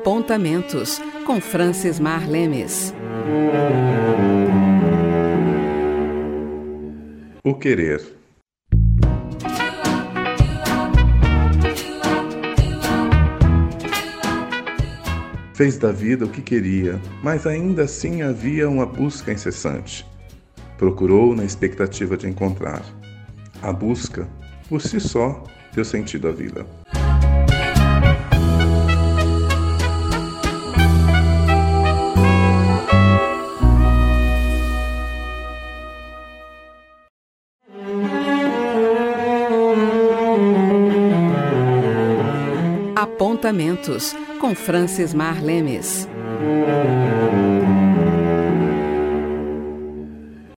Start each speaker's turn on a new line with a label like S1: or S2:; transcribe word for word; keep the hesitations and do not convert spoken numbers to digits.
S1: Apontamentos, com Francis Mar Lemes.
S2: O querer. Fez da vida o que queria, mas ainda assim havia uma busca incessante. Procurou na expectativa de encontrar. A busca, por si só, deu sentido à vida.
S1: Apontamentos, com Francis Mar Lemes.